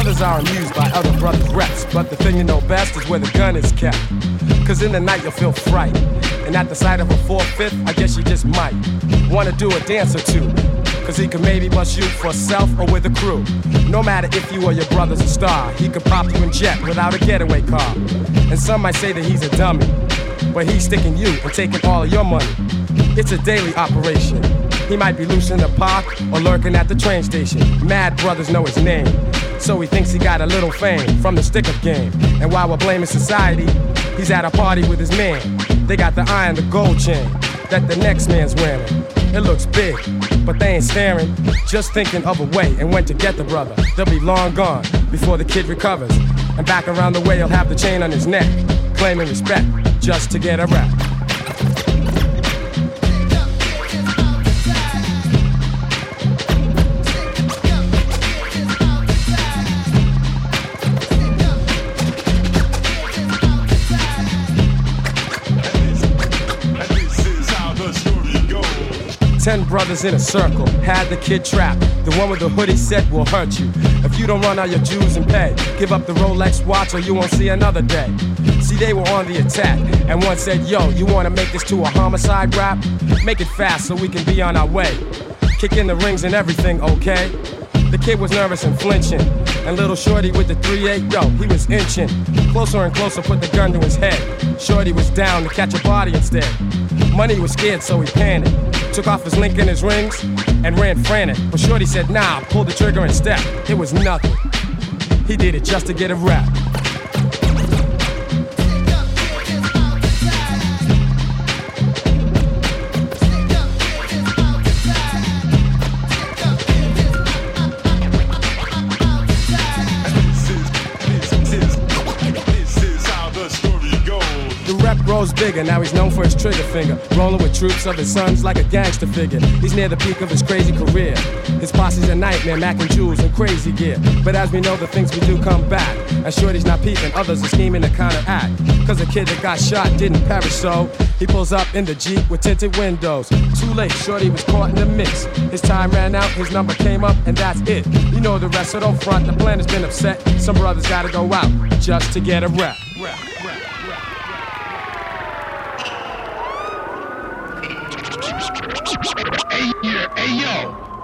Brothers are amused by other brothers' reps, but the thing you know best is where the gun is kept. Cause in the night you'll feel fright, and at the sight of a 4/5, I guess you just might wanna do a dance or two. Cause he could maybe bust you for self or with a crew. No matter if you or your brother's a star, he could pop you in jet without a getaway car. And some might say that he's a dummy, but he's sticking you and taking all of your money. It's a daily operation. He might be loose in the park or lurking at the train station. Mad brothers know his name, so he thinks he got a little fame from the stick-up game. And while we're blaming society, he's at a party with his man. They got the eye and the gold chain that the next man's wearing. It looks big, but they ain't staring, just thinking of a way and when to get the brother. They'll be long gone before the kid recovers, and back around the way he'll have the chain on his neck, claiming respect just to get a rap. 10 brothers in a circle, had the kid trapped. The one with the hoodie said will hurt you if you don't run out your dues and pay. Give up the Rolex watch or you won't see another day. See, they were on the attack, and one said, yo, you wanna make this to a homicide rap? Make it fast so we can be on our way. Kick in the rings and everything, okay? The kid was nervous and flinching, and little Shorty with the 3-8, yo, he was inching. Closer and closer, put the gun to his head. Shorty was down to catch a body instead. Money was scared, so he panicked. Took off his link and his rings and ran frantic. But Shorty said, nah, pull the trigger and step. It was nothing. He did it just to get a rap. Grows bigger, now he's known for his trigger finger. Rolling with troops of his sons like a gangster figure. He's near the peak of his crazy career. His posse's a nightmare, Mac and Jules and crazy gear. But as we know, the things we do come back. And Shorty's not peeping, others are scheming to counteract. Cause the kid that got shot didn't perish, so he pulls up in the Jeep with tinted windows. Too late, Shorty was caught in the mix. His time ran out, his number came up, and that's it. You know the rest, so don't front, the plan has been upset. Some brothers gotta go out just to get a rap. Hey yo,